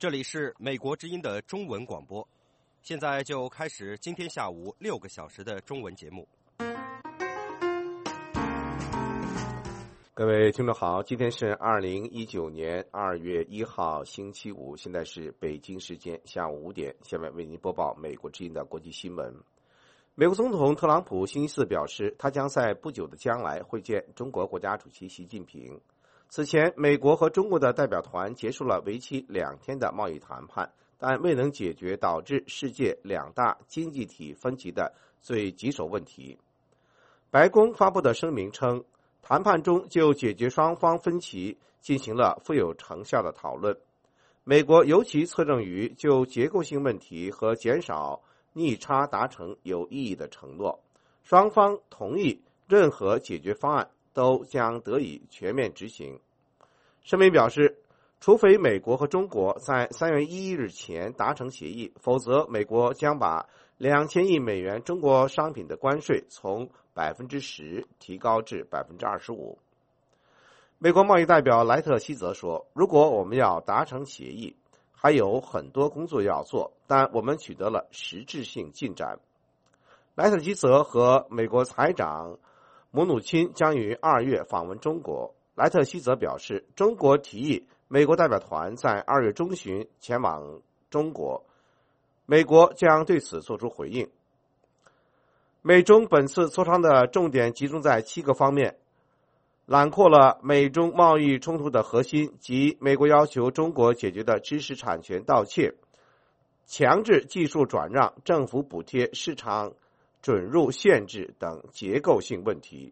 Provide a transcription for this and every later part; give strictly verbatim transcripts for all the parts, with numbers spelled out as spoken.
这里是美国之音的中文广播，现在就开始今天下午六个小时的中文节目。 各位听众好，今天是二零一九年二月一号星期五，现在是北京时间下午五点，下面为您播报美国之音的国际新闻。美国总统特朗普星期四表示，他将在不久的将来会见中国国家主席习近平。此前，美国和中国的代表团结束了为期两天的贸易谈判，但未能解决导致世界两大经济体分歧的最棘手问题。白宫发布的声明称，谈判中就解决双方分歧进行了富有成效的讨论。美国尤其侧重于就结构性问题和减少逆差达成有意义的承诺，双方同意任何解决方案都将得以全面执行。声明表示，除非美国和中国在三月一日前达成协议，否则美国将把两千亿美元中国商品的关税从百分之十提高至百分之二十五。美国贸易代表莱特希泽说，如果我们要达成协议，还有很多工作要做，但我们取得了实质性进展。莱特希泽和美国财长姆努钦将于二月访问中国。莱特希泽表示，中国提议美国代表团在二月中旬前往中国，美国将对此作出回应。美中本次磋商的重点集中在七个方面，揽括了美中贸易冲突的核心及美国要求中国解决的知识产权盗窃、强制技术转让、政府补贴、市场准入限制等结构性问题。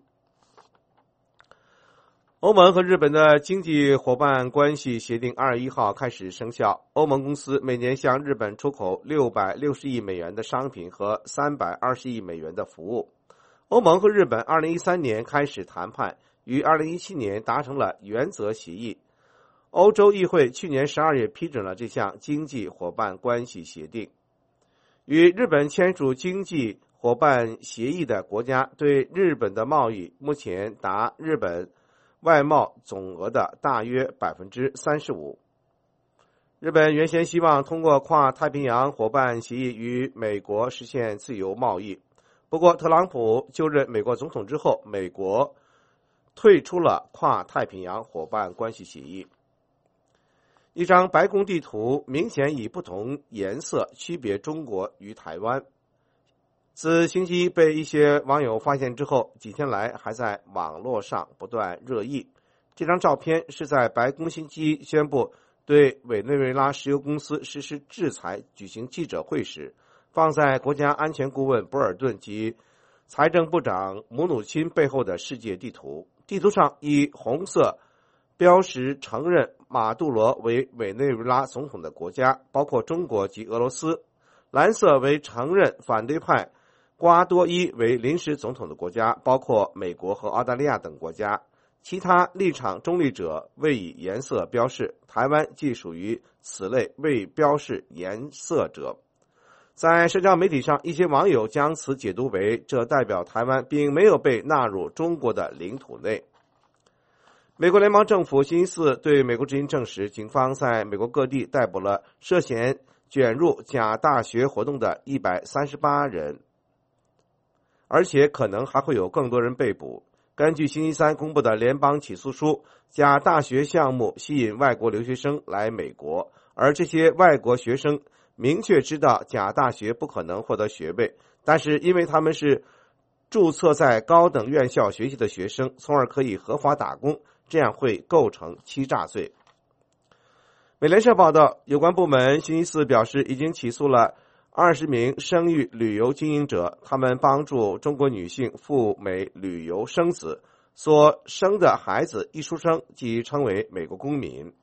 欧盟和日本的经济伙伴关系协定二月一号开始生效，欧盟公司每年向日本出口六百六十亿美元的商品和三百二十亿美元的服务。欧盟和日本二零一三年开始谈判，于二零一七年达成了原则协议。欧洲议会去年十二月批准了这项经济伙伴关系协定。与日本签署经济伙伴协议的国家对日本的贸易目前达日本外贸总额的大约 百分之三十五。 日本原先希望通过跨太平洋伙伴协议与美国实现自由贸易，不过特朗普就任美国总统之后，美国退出了跨太平洋伙伴关系协议。一张白宫地图明显以不同颜色区别中国与台湾，自星期一被一些网友发现之后，几天来还在网络上不断热议。这张照片是在白宫星期一宣布对委内瑞拉石油公司实施制裁举行记者会时，放在国家安全顾问博尔顿及财政部长姆努钦背后的世界地图。地图上以红色标识承认马杜罗为委内瑞拉总统的国家，包括中国及俄罗斯；蓝色为承认反对派瓜多伊为临时总统的国家，包括美国和澳大利亚等国家。其他立场中立者未以颜色标示，台湾既属于此类未标示颜色者。在社交媒体上，一些网友将此解读为这代表台湾并没有被纳入中国的领土内。美国联邦政府星期四对美国之音证实，警方在美国各地逮捕了涉嫌卷入假大学活动的一百三十八人，而且可能还会有更多人被捕。根据星期三公布的联邦起诉书，假大学项目吸引外国留学生来美国，而这些外国学生明确知道假大学不可能获得学位，但是因为他们是注册在高等院校学习的学生，从而可以合法打工，这样会构成欺诈罪。美联社报道，有关部门星期四表示，已经起诉了二十名生育旅游经营者，他们帮助中国女性赴美旅游生子，所生的孩子一出生即成为美国公民。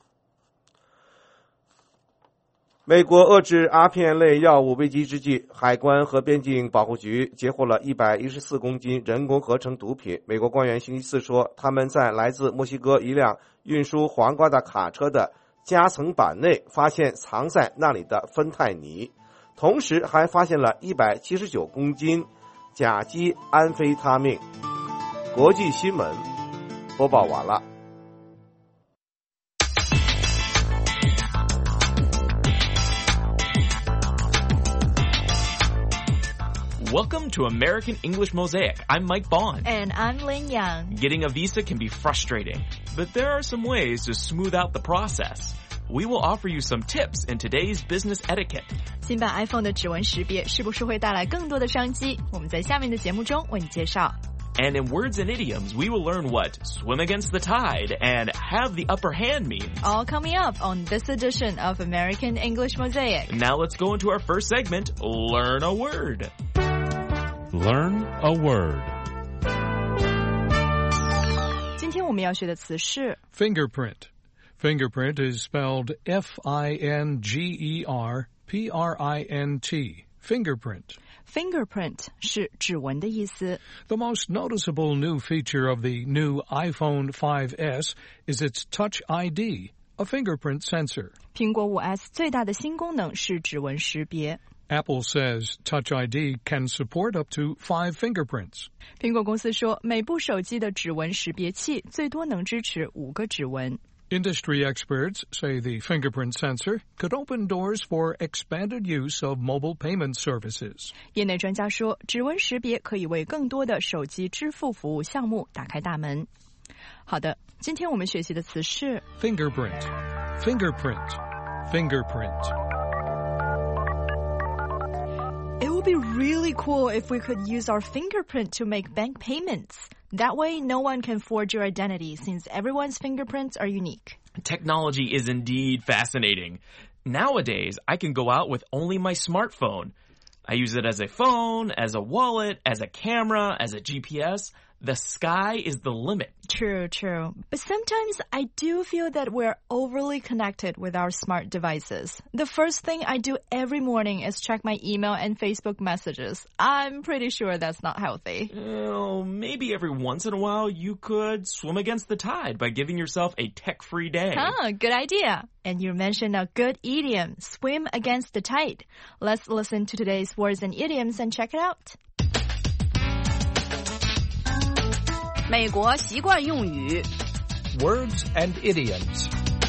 美国遏制阿片类药物危机之际，海关和边境保护局截获了一百一十四公斤人工合成毒品。美国官员星期四说，他们在来自墨西哥一辆运输黄瓜的卡车的夹层板内发现藏在那里的芬太尼，同时还发现了一百七十九公斤甲基安非他命。国际新闻播报完了。 Welcome to American English Mosaic. I'm Mike Bond. And I'm Lin Yang. Getting a visa can be frustrating, but there are some ways to smooth out the process. We will offer you some tips in today's business etiquette. 新版 iPhone 的指纹识别是不是会带来更多的商机？我们在下面的节目中为你介绍。 And in words and idioms, we will learn what swim against the tide and have the upper hand means. All coming up on this edition of American English Mosaic. Now let's go into our first segment, Learn a Word. Learn a word. 今天我们要学的词是 Fingerprint.Fingerprint is spelled F I N G E R P R I N T. Fingerprint. Fingerprint 是指纹的意思。 The most noticeable new feature of the new iPhone five S is its Touch I D, a fingerprint sensor. 苹果五 S 最大的新功能是指纹识别。 Apple says Touch I D can support up to five fingerprints. 苹果公司说，每部手机的指纹识别器最多能支持五个指纹。 Industry experts say the fingerprint sensor could open doors for expanded use of mobile payment services. 业内专家说，指纹识别可以为更多的手机支付服务项目打开大门。好的，今天我们学习的词是 Fingerprint. Fingerprint. Fingerprint. It would be really cool if we could use our fingerprint to make bank payments. That way, no one can forge your identity since everyone's fingerprints are unique. Technology is indeed fascinating. Nowadays, I can go out with only my smartphone. I use it as a phone, as a wallet, as a camera, as a G P S. The sky is the limit. True, true. But sometimes I do feel that we're overly connected with our smart devices. The first thing I do every morning is check my email and Facebook messages. I'm pretty sure that's not healthy. Well, maybe every once in a while you could swim against the tide by giving yourself a tech-free day. Huh, good idea. And you mentioned a good idiom, swim against the tide. Let's listen to today's words and idioms and check it out. 美国习惯用语 Words and idioms.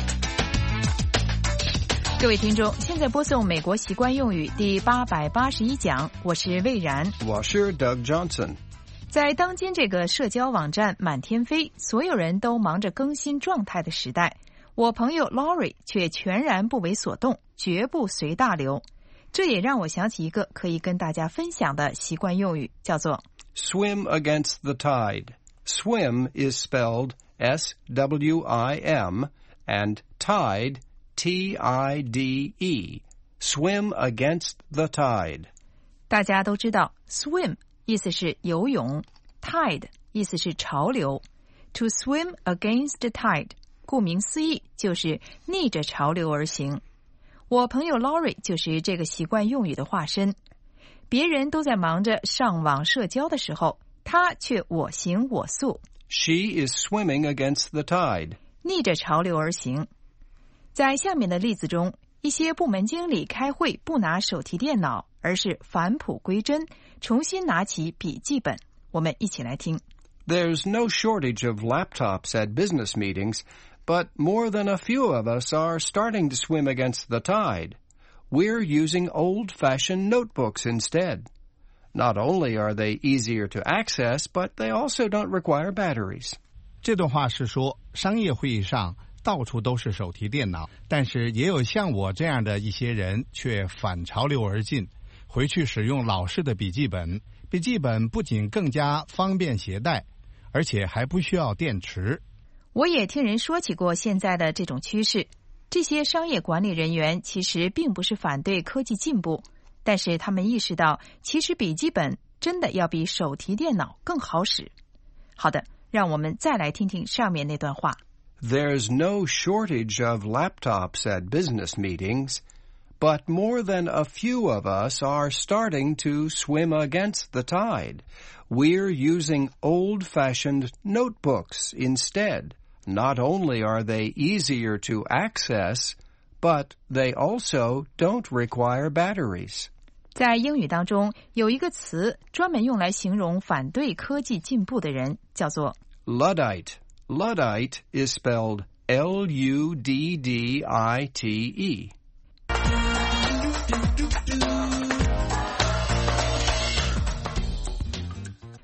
各位听众，现在播送美国习惯用语第八百八十一讲，我是魏然， 我是 Doug Johnson。 在当今这个社交网站满天飞，所有人都忙着更新状态的时代，我朋友 Laurie 却全然不为所动，绝不随大流。这也让我想起一个可以跟大家分享的习惯用语，叫做 Swim against the tide.Swim is spelled S W I M and tide, T I D E. Swim against the tide. 大家都知道 swim 意思是游泳， tide 意思是潮流。To swim against the tide 顾名思义就是逆着潮流而行。我朋友 Laurie 就是这个习惯用语的化身。别人都在忙着上网社交的时候，他却我行我素。 She is swimming against the tide. 逆着潮流而行。在下面的例子中，一些部门经理开会不拿手提电脑，而是返璞归真，重新拿起笔记本。我们一起来听。 There's no shortage of laptops at business meetings, but more than a few of us are starting to swim against the tide. We're using old-fashioned notebooks instead.Not only are they easier to access, but they also don't require batteries. 这段话是说，商业会议上到处都是手提电脑，但是也有像我这样的一些人却反潮流而进，回去使用老式的笔记本。笔记本不仅更加方便携带，而且还不需要电池。 我也听人说起过现在的这种趋势。这些商业管理人员其实并不是反对科技进步，但是他们意识到，其实笔记本真的要比手提电脑更好使。好的，让我们再来听听上面那段话。 There's no shortage of laptops at business meetings, but more than a few of us are starting to swim against the tide. We're using old-fashioned notebooks instead. Not only are they easier to access, but they also don't require batteries. 在英语当中，有一个词专门用来形容反对科技进步的人，叫做 Luddite. Luddite is spelled L U D D I T E.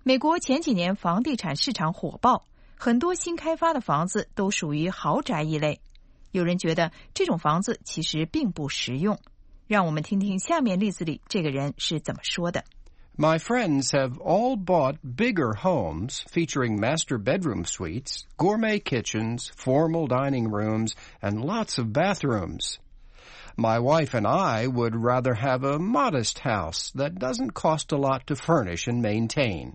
美国前几年房地产市场火爆，很多新开发的房子都属于豪宅一类。有人觉得这种房子其实并不实用。让我们听听下面例子里这个人是怎么说的。 My friends have all bought bigger homes featuring master bedroom suites, gourmet kitchens, formal dining rooms, and lots of bathrooms. My wife and I would rather have a modest house that doesn't cost a lot to furnish and maintain.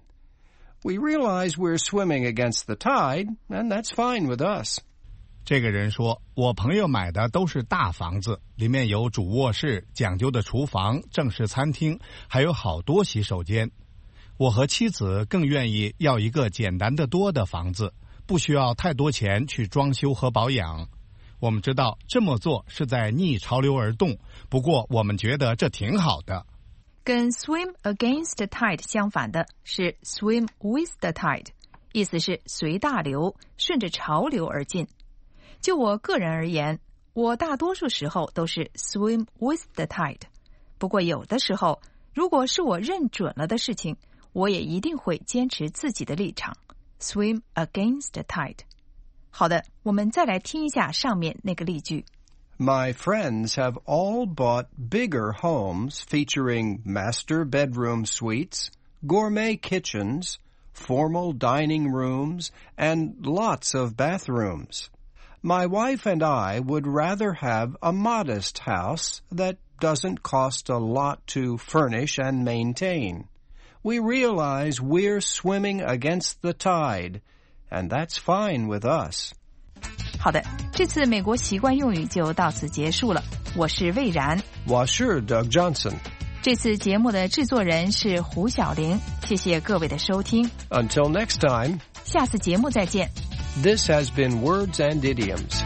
We realize we're swimming against the tide, and that's fine with us. 这个人说，我朋友买的都是大房子，里面有主卧室、讲究的厨房、正式餐厅，还有好多洗手间。我和妻子更愿意要一个简单的多的房子，不需要太多钱去装修和保养。我们知道这么做是在逆潮流而动，不过我们觉得这挺好的。 跟 swim against the tide 相反的是 swim with the tide， 意思是随大流，顺着潮流而进。就我个人而言，我大多数时候都是 swim with the tide。不过有的时候，如果是我认准了的事情，我也一定会坚持自己的立场 swim against the tide。好的，我们再来听一下上面那个例句。 My friends have all bought bigger homes featuring master bedroom suites, gourmet kitchens, formal dining rooms, and lots of bathrooms. My wife and I would rather have a modest house that doesn't cost a lot to furnish and maintain. We realize we're swimming against the tide, and that's fine with us. 好的，这次美国习惯用语就到此结束了。我是魏然， 我是 Doug Johnson。 这次节目的制作人是胡小玲，谢谢各位的收听。 Until next time. 下次节目再见。 This has been Words and Idioms.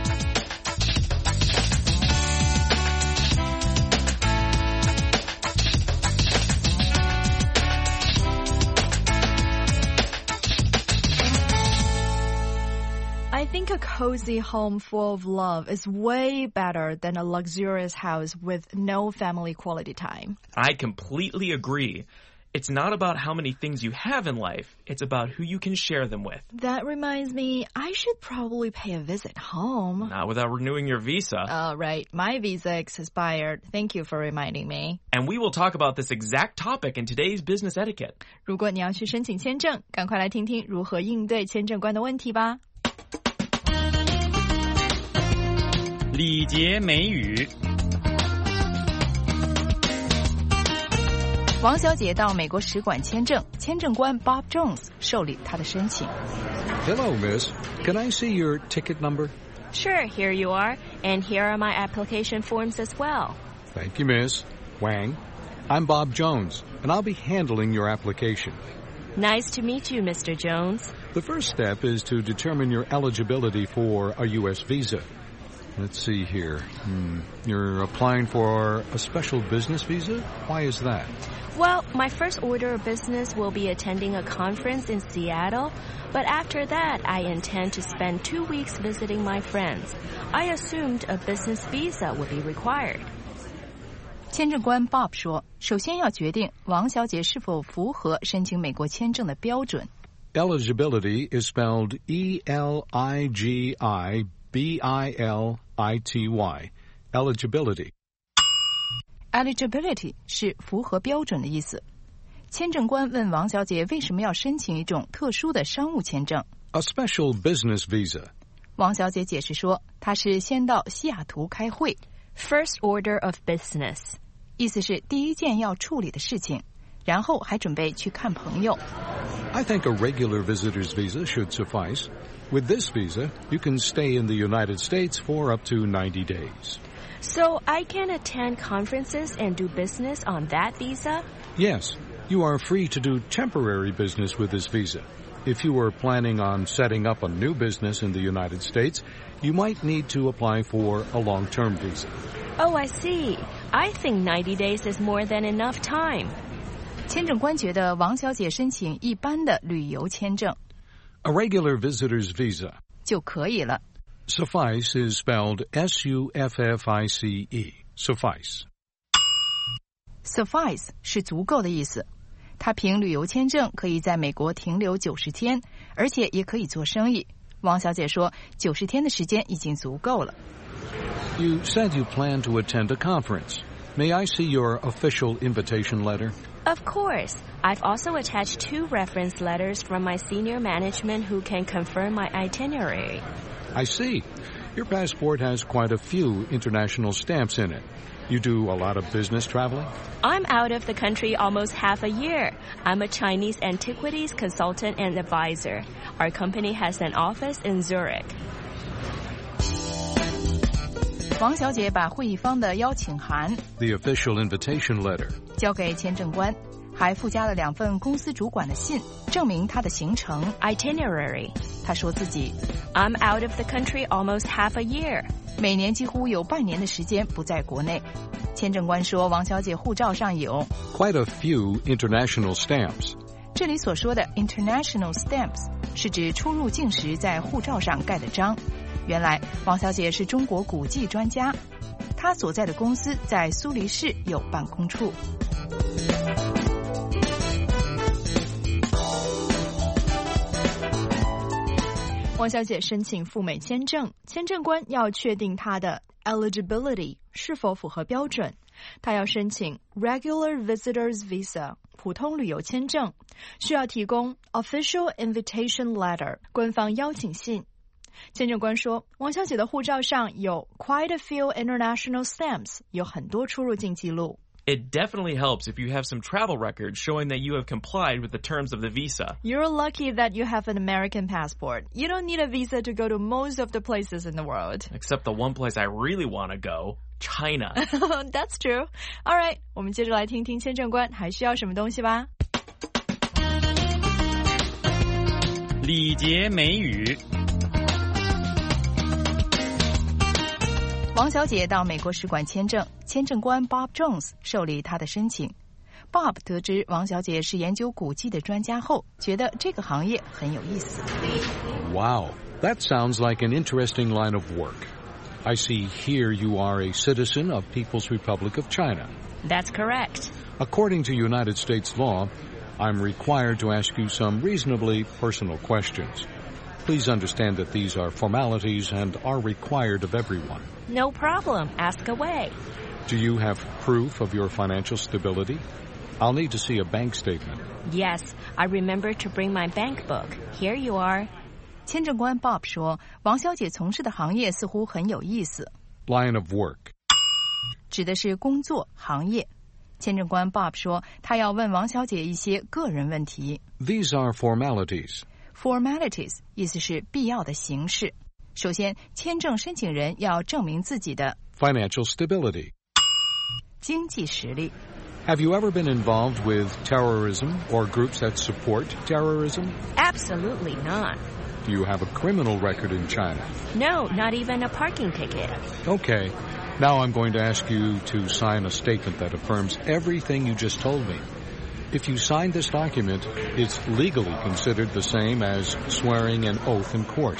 I think a cozy home full of love is way better than a luxurious house with no family quality time. I completely agree. It's not about how many things you have in life. It's about who you can share them with. That reminds me, I should probably pay a visit home. Not without renewing your visa. Uh, right. My visa expired. Thank you for reminding me. And we will talk about this exact topic in today's business etiquette. 如果你要去申请签证，赶快来听听如何应对签证官的问题吧。 礼节美语。 王小姐到美国使馆签证，签证官 Bob Jones 受理她的申请。 Hello, miss. Can I see your ticket number? Sure, here you are. And here are my application forms as well. Thank you, miss. Wang. I'm Bob Jones, and I'll be handling your application. Nice to meet you, Mister Jones. The first step is to determine your eligibility for a U S visa. Let's see here. Hmm. You're applying for a special business visa? Why is that? Well, my first order of business will be attending a conference in Seattle, but after that, I intend to spend two weeks visiting my friends. I assumed a business visa would be required. 签证官 Bob 说，首先要决定王小姐是否符合申请美国签证的标准。 Eligibility is spelled E L I G I B I L I T Y. Eligibility. Eligibility 是符合标准的意思。签证官问王小姐为什么要申请一种特殊的商务签证。 A special business visa. 王小姐解释说，她是先到西雅图开会。 First order of business. 意思是第一件要处理的事情，然后还准备去看朋友。 I think a regular visitor's visa should suffice. With this visa, you can stay in the United States for up to ninety days. So I can attend conferences and do business on that visa? Yes, you are free to do temporary business with this visa. If you are planning on setting up a new business in the United States, you might need to apply for a long-term visa. Oh, I see. I think ninety days is more than enough time. 签证官觉得王小姐申请一般的旅游签证 A regular visitor's visa 就可以了。 Suffice is spelled S U F F I C E. Suffice. Suffice 是足够的意思。 他凭旅游签证可以在美国停留九十天，而且也可以做生意。王小姐说，九十天的时间已经足够了。 You said you plan to attend a conference. May I see your official invitation letter? Of course. I've also attached two reference letters from my senior management who can confirm my itinerary. I see. Your passport has quite a few international stamps in it. You do a lot of business traveling? I'm out of the country almost half a year. I'm a Chinese antiquities consultant and advisor. Our company has an office in Zurich. 王小姐把会议方的邀请函 The official invitation letter 交给签证官，还附加了两份公司主管的信，证明她的行程 itinerary. 她说自己 I'm out of the country almost half a year. 每年几乎有半年的时间不在国内。签证官说，王小姐护照上有 quite a few international stamps. 这里所说的 international stamps 是指出入境时在护照上盖的章。原来王小姐是中国古迹专家，她所在的公司在苏黎世有办公处。 王小姐申请赴美签证，签证官要确定她的 eligibility 是否符合标准。她要申请 regular visitors visa 普通旅游签证，需要提供 official invitation letter 官方邀请信。签证官说，王小姐的护照上有 quite a few international stamps 有很多出入境记录。 It definitely helps if you have some travel records showing that you have complied with the terms of the visa. You're lucky that you have an American passport. You don't need a visa to go to most of the places in the world. Except the one place I really want to go, China. That's true. All right, 我们接着来听听签证官还需要什么东西吧。 礼节美语。 王小姐到美国使馆签证，签证官 Bob Jones 受理她的申请。Bob 得知王小姐是研究古迹的专家后，觉得这个行业很有意思。 Wow, that sounds like an interesting line of work. I see here you are a citizen of People's Republic of China. That's correct. According to United States law, I'm required to ask you some reasonably personal questions. Please understand that these are formalities and are required of everyone. No problem. Ask away. Do you have proof of your financial stability? I'll need to see a bank statement. Yes, I remember to bring my bank book. Here you are. 签证官 Bob 说，王小姐从事的行业似乎很有意思。 Line of work 指的是工作行业。签证官 Bob 说，他要问王小姐一些个人问题。 These are formalities.Formalities 意思是必要的形式。首先，签证申请人要证明自己的 financial stability 经济实力。 Have you ever been involved with terrorism or groups that support terrorism? Absolutely not. Do you have a criminal record in China? No, not even a parking ticket. Okay. Now I'm going to ask you to sign a statement that affirms everything you just told me.If you sign this document, it's legally considered the same as swearing an oath in court.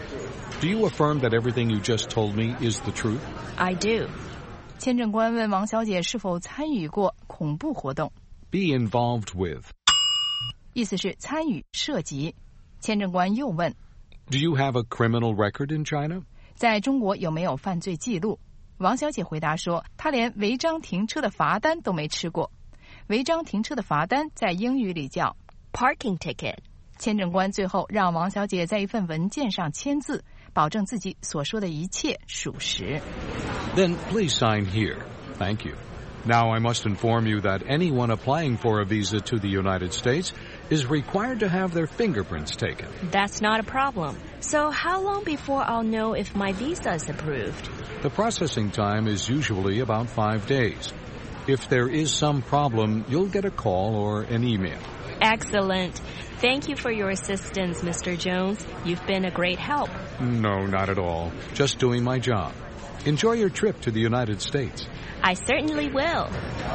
Do you affirm that everything you just told me is the truth? I do. 签证官问王小姐是否参与过恐怖活动。 Be involved with. 意思是参与、涉及。签证官又问 Do you have a criminal record in China? 在中国有没有犯罪记录？王小姐回答说，她连违章停车的罚单都没吃过。违章停车的罚单在英语里叫 parking ticket。 签证官最后让王小姐在一份文件上签字，保证自己所说的一切属实。 Then please sign here. Thank you. Now I must inform you that anyone applying for a visa to the United States is required to have their fingerprints taken. That's not a problem. So how long before I'll know if my visa is approved? The processing time is usually about five days.If there is some problem, you'll get a call or an email. Excellent. Thank you for your assistance, Mister Jones. You've been a great help. No, not at all. Just doing my job. Enjoy your trip to the United States. I certainly will.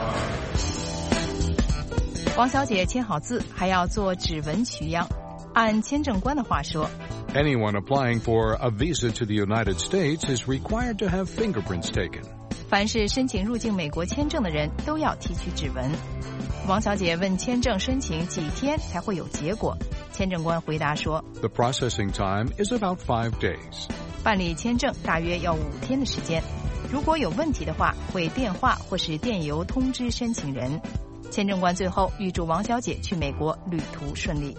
王小姐签好字，还要做指纹取样。按签证官的话说 Anyone applying for a visa to the United States is required to have fingerprints taken. 凡是申请入境美国签证的人都要提取指纹。王小姐问签证申请几天才会有结果，签证官回答说 The processing time is about five days. 办理签证大约要五天的时间，如果有问题的话会电话或是电邮通知申请人。签证官最后预祝王小姐去美国旅途顺利。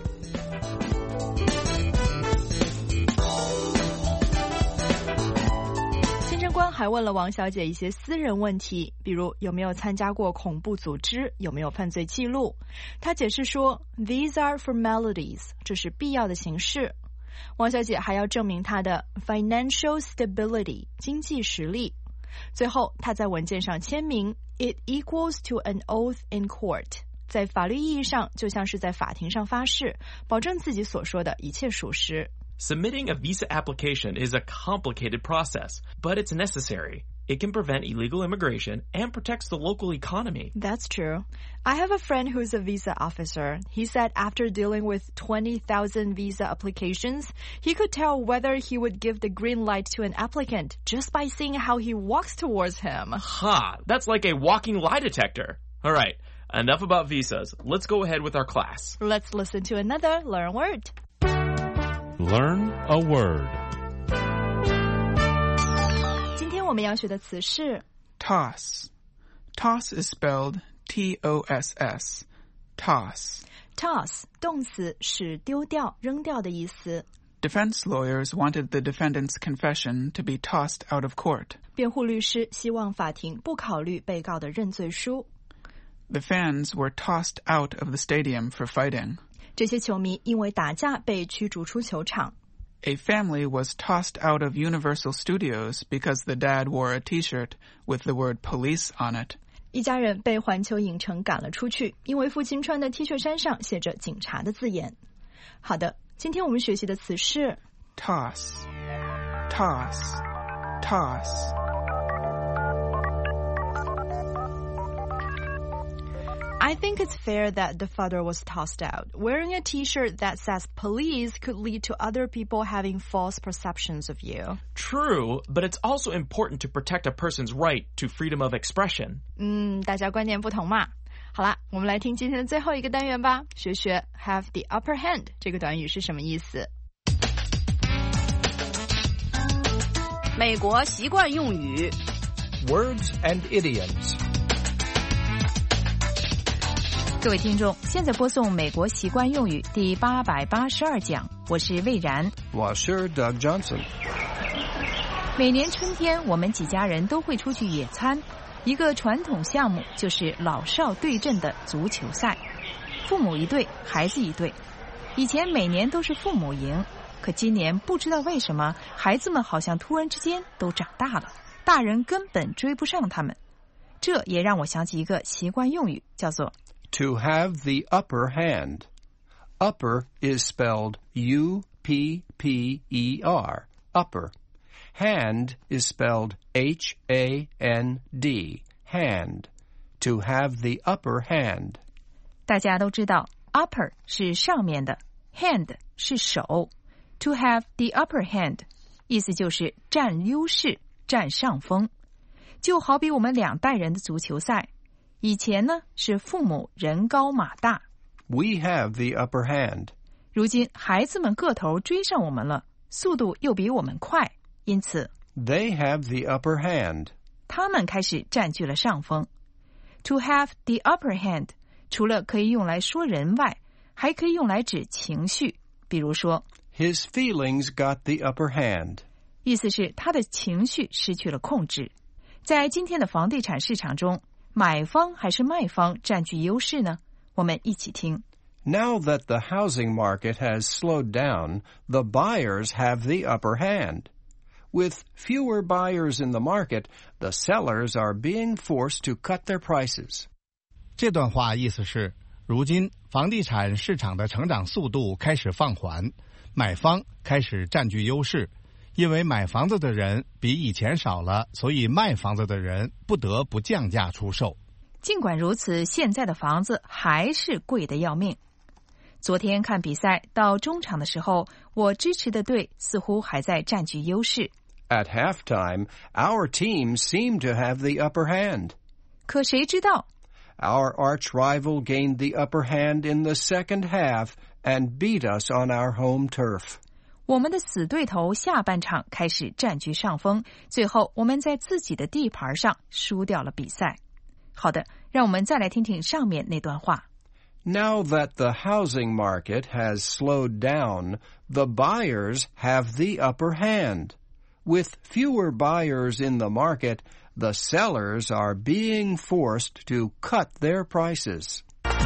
签证官还问了王小姐一些私人问题，比如有没有参加过恐怖组织，有没有犯罪记录。她解释说 These are formalities， 这是必要的形式。王小姐还要证明她的 financial stability， 经济实力。最后她在文件上签名 It equals to an oath in court， 在法律意义上就像是在法庭上发誓，保证自己所说的一切属实。 Submitting a visa application is a complicated process, but it's necessary. It can prevent illegal immigration and protects the local economy. That's true. I have a friend who's a visa officer. He said after dealing with twenty thousand visa applications, he could tell whether he would give the green light to an applicant just by seeing how he walks towards him. Ha! That's like a walking lie detector. All right, enough about visas. Let's go ahead with our class. Let's listen to another Learn Word. Learn a word. 今天我们要学的词是 Toss. Toss is spelled T O S S. Toss. Toss 动词是丢掉、扔掉的意思。 Defense lawyers wanted the defendant's confession to be tossed out of court. 辩护律师希望法庭不考虑被告的认罪书。 The fans were tossed out of the stadium for fighting. 这些球迷因为打架被驱逐出球场。 A family was tossed out of Universal Studios because the dad wore a T-shirt with the word police on it. 一家人被环球影城赶了出去，因为父亲穿的 T 恤衫上写着警察的字眼。好的，今天我们学习的词是 Toss. Toss. Toss. I think it's fair that the father was tossed out. Wearing a T-shirt that says police could lead to other people having false perceptions of you. True, but it's also important to protect a person's right to freedom of expression. 嗯，大家观点不同嘛。好啦，我们来听今天的最后一个单元吧，学学 have the upper hand 这个短语是什么意思。 美国习惯用语 Words and idioms。 各位听众，现在播送美国习惯用语第八百八十二讲，我是魏然， 我是 Doug Johnson。 每年春天，我们几家人都会出去野餐，一个传统项目就是老少对阵的足球赛，父母一队，孩子一队。以前每年都是父母赢，可今年不知道为什么，孩子们好像突然之间都长大了，大人根本追不上他们。这也让我想起一个习惯用语，叫做 To have the upper hand. Upper is spelled U P P E R. Upper. Hand is spelled H A N D. Hand. To have the upper hand. 大家都知道 upper 是上面的， hand 是手。To have the upper hand 意思就是占优势，占上风。就好比我们两代人的足球赛，以前呢是父母人高马大 We have the upper hand. 如今孩子们个头追上我们了，速度又比我们快，因此 They have the upper hand. 他们开始占据了上风。To have the upper hand 除了可以用来说人外，还可以用来指情绪，比如说 His feelings got the upper hand. 意思是他的情绪失去了控制。在今天的房地产市场中，买方还是卖方占据优势呢？我们一起听。 Now that the housing market has slowed down, the buyers have the upper hand. With fewer buyers in the market, the sellers are being forced to cut their prices. 这段话意思是，如今房地产市场的成长速度开始放缓，买方开始占据优势。因为买房子的人比以前少了，所以卖房子的人不得不降价出售。 尽管如此，现在的房子还是贵得要命。昨天看比赛到中场的时候，我支持的队似乎还在占据优势。 At halftime, our team seemed to have the upper hand. 可谁知道 Our arch-rival gained the upper hand in the second half and beat us on our home turf. 我们的死对头下半场开始占据上风，最后我们在自己的地盘上输掉了比赛。好的，让我们再来听听上面那段话。 Now that the housing market has slowed down, the buyers have the upper hand. With fewer buyers in the market, the sellers are being forced to cut their prices.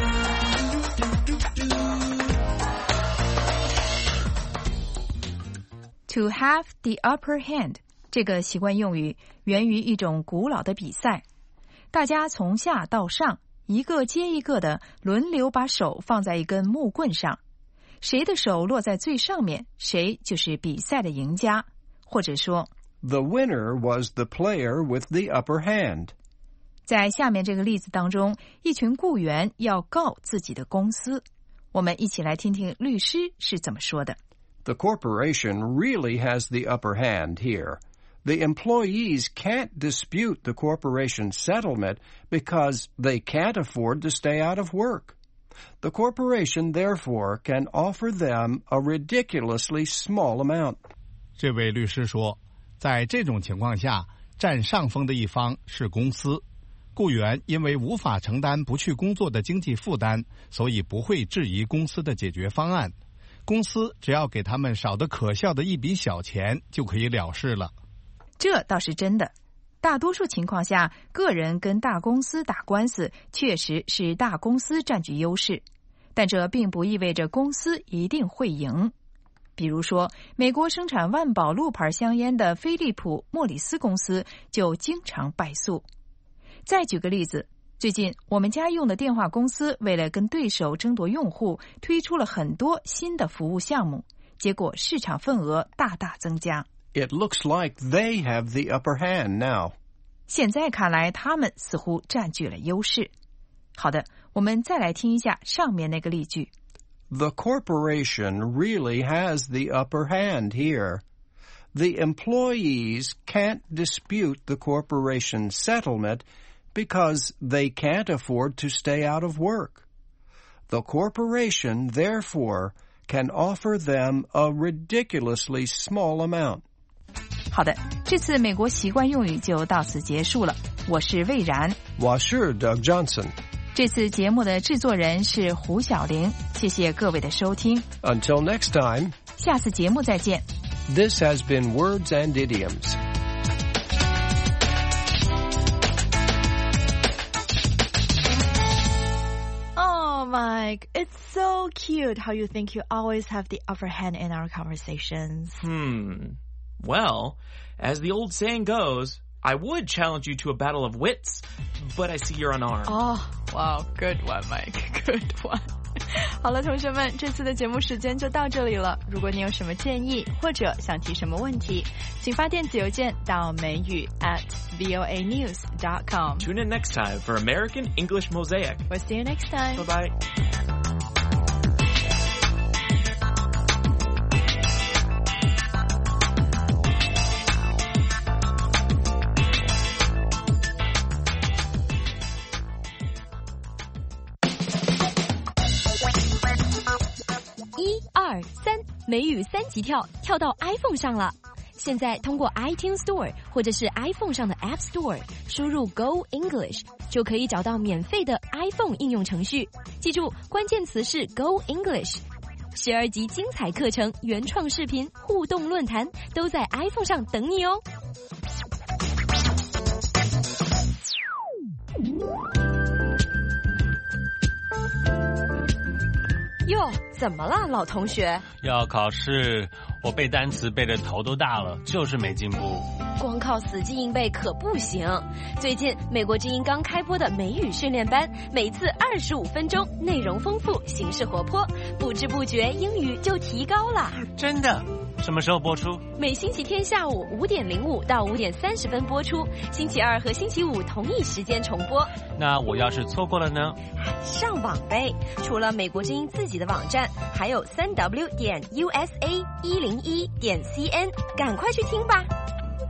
To have the upper hand 这个习惯用语源于一种古老的比赛，大家从下到上一个接一个的轮流把手放在一根木棍上，谁的手落在最上面，谁就是比赛的赢家，或者说 The winner was the player with the upper hand. 在下面这个例子当中，一群雇员要告自己的公司，我们一起来听听律师是怎么说的。 The corporation really has the upper hand here. The employees can't dispute the corporation's settlement because they can't afford to stay out of work. The corporation, therefore, can offer them a ridiculously small amount. 这位律师说，在这种情况下，占上风的一方是公司。雇员因为无法承担不去工作的经济负担，所以不会质疑公司的解决方案。公司只要给他们少得可笑的一笔小钱，就可以了事了。 这倒是真的。大多数情况下，个人跟大公司打官司确实是大公司占据优势，但这并不意味着公司一定会赢。比如说，美国生产万宝路牌香烟的飞利浦莫里斯公司就经常败诉。再举个例子，最近我们家用的电话公司为了跟对手争夺用户，推出了很多新的服务项目，结果市场份额大大增加。 It looks like they have the upper hand now. 现在看来，他们似乎占据了优势。好的，我们再来听一下上面那个例句。 The corporation really has the upper hand here. The employees can't dispute the corporation's settlement because they can't afford to stay out of work. The corporation, therefore, can offer them a ridiculously small amount. 好的，这次美国习惯用语就到此结束了。我是魏然， 我是 Doug Johnson。 这次节目的制作人是胡小玲，谢谢各位的收听。 Until next time， 下次节目再见。 This has been Words and Idioms. Oh, Mike, it's so cute how you think you always have the upper hand in our conversations. Hmm. Well, as the old saying goes, I would challenge you to a battle of wits, but I see you're unarmed. Oh, wow. Good one, Mike. Good one. 好了，同学们，这次的节目时间就到这里了。如果你有什么建议或者想提什么问题，请发电子邮件到美语 at voa news dot com. Tune in next time for American English Mosaic. We'll see you next time. Bye-bye. 一二三，美语三级跳，跳到 iPhone 上了。现在通过 iTunes Store 或者是 iPhone 上的 App Store 输入 Go English 就可以找到免费的 iPhone 应用程序。记住，关键词是 Go English。十二集精彩课程、原创视频、互动论坛都在 iPhone 上等你哦。 哟，怎么了，老同学？ 要考试，我背单词背得头都大了，就是没进步。 光靠死记硬背可不行。最近美国之音刚开播的美语训练班，每次二十五分钟，内容丰富，形式活泼，不知不觉英语就提高了。 真的？什么时候播出？ 每星期天下午五点零五到五点三十分播出，星期二和星期五同一时间重播。 那我要是错过了呢？ 上网呗，除了美国之音自己的网站，还有三 w 点 u s a 一零一点 c n， 赶快去听吧。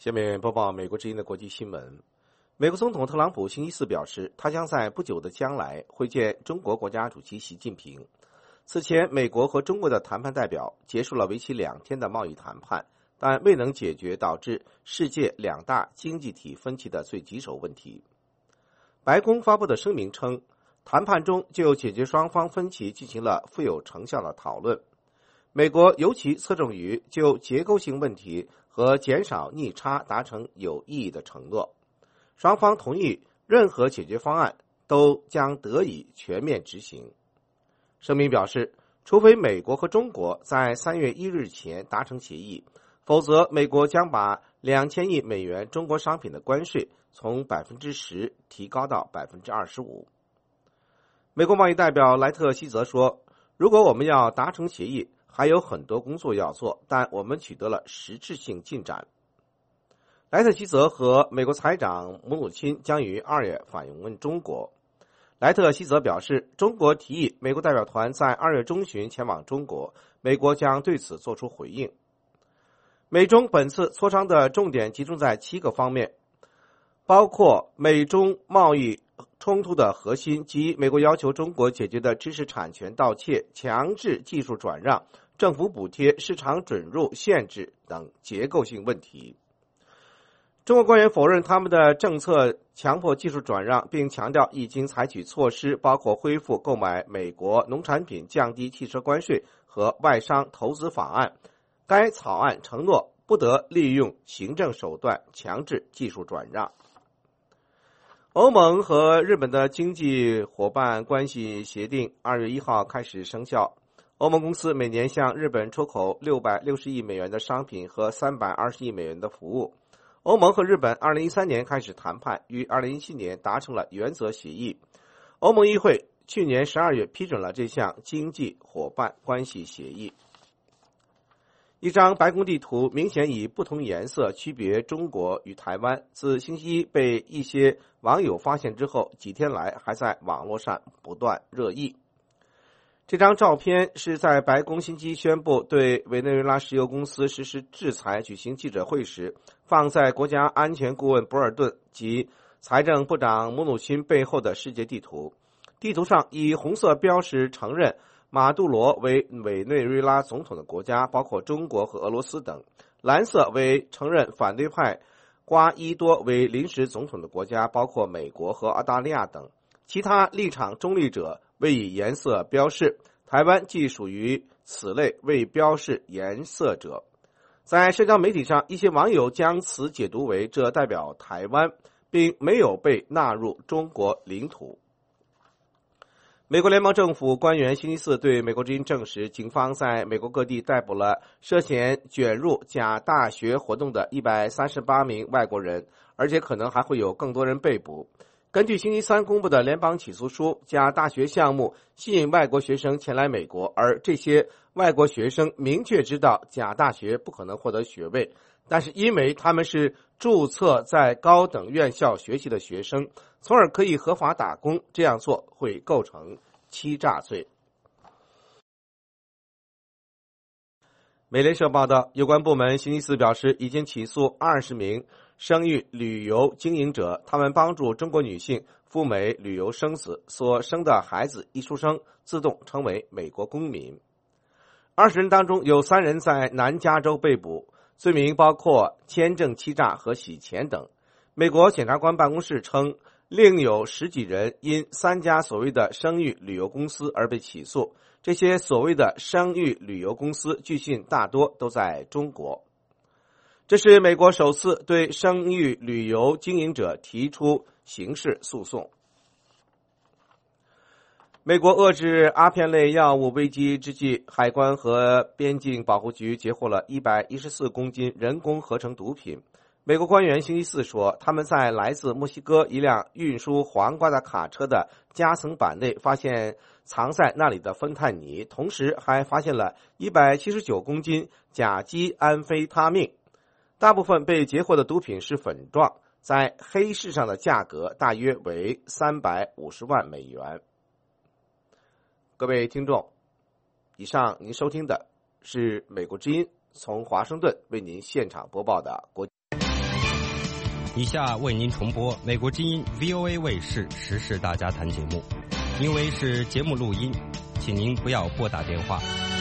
下面播报美国之音的国际新闻。美国总统特朗普星期四表示，他将在不久的将来会见中国国家主席习近平。此前，美国和中国的谈判代表结束了为期两天的贸易谈判，但未能解决导致世界两大经济体分歧的最棘手问题。白宫发布的声明称，谈判中就解决双方分歧进行了富有成效的讨论。美国尤其侧重于就结构性问题和减少逆差达成有意义的承诺。双方同意任何解决方案都将得以全面执行。声明表示，除非美国和中国在三月一日前达成协议，否则美国将把两千亿美元中国商品的关税从百分之十提高到百分之二十五。美国贸易代表莱特希泽说，如果我们要达成协议，还有很多工作要做，但我们取得了实质性进展。莱特希泽和美国财长姆努钦将于二月访问中国。莱特希泽表示，中国提议美国代表团在二月中旬前往中国，美国将对此作出回应。美中本次磋商的重点集中在七个方面，包括美中贸易冲突的核心及美国要求中国解决的知识产权盗窃、强制技术转让、政府补贴、市场准入限制等结构性问题。中国官员否认他们的政策强迫技术转让，并强调已经采取措施，包括恢复购买美国农产品、降低汽车关税和外商投资法案。该草案承诺不得利用行政手段强制技术转让。欧盟和日本的经济伙伴关系协定二月一号开始生效。欧盟公司每年向日本出口六百六十亿美元的商品和三百二十亿美元的服务。欧盟和日本二零一三年开始谈判，于二零一七年达成了原则协议。欧盟议会去年十二月批准了这项经济伙伴关系协议。一张白宫地图明显以不同颜色区别中国与台湾，自星期一被一些网友发现之后，几天来还在网络上不断热议。这张照片是在白宫星期一宣布对委内瑞拉石油公司实施制裁举行记者会时，放在国家安全顾问博尔顿及财政部长姆努钦背后的世界地图。地图上以红色标识承认马杜罗为委内瑞拉总统的国家包括中国和俄罗斯等，蓝色为承认反对派瓜伊多为临时总统的国家包括美国和澳大利亚等，其他立场中立者未以颜色标示，台湾既属于此类未标示颜色者。在社交媒体上，一些网友将此解读为这代表台湾，并没有被纳入中国领土。美国联邦政府官员星期四对美国之音证实，警方在美国各地逮捕了涉嫌卷入假大学活动的一百三十八名外国人，而且可能还会有更多人被捕。根据星期三公布的联邦起诉书，假大学项目吸引外国学生前来美国，而这些外国学生明确知道假大学不可能获得学位，但是因为他们是注册在高等院校学习的学生，从而可以合法打工，这样做会构成欺诈罪。美联社报道，有关部门星期四表示，已经起诉二十名生育旅游经营者，他们帮助中国女性赴美旅游生子，所生的孩子一出生自动成为美国公民。二十人当中有三人在南加州被捕，罪名包括签证欺诈和洗钱等。美国检察官办公室称，另有十几人因三家所谓的生育旅游公司而被起诉，这些所谓的生育旅游公司据信大多都在中国。这是美国首次对生育旅游经营者提出刑事诉讼。美国遏制阿片类药物危机之际，海关和边境保护局截获了一百一十四公斤人工合成毒品。美国官员星期四说，他们在来自墨西哥一辆运输黄瓜的卡车的夹层板内发现藏在那里的芬太尼，同时还发现了一百七十九公斤甲基安非他命。大部分被截获的毒品是粉状，在黑市上的价格大约为三百五十万美元。各位听众，以上您收听的是美国之音从华盛顿为您现场播报的国际。 以下为您重播美国之音 V O A 卫视时事大家谈节目，因为是节目录音，请您不要拨打电话。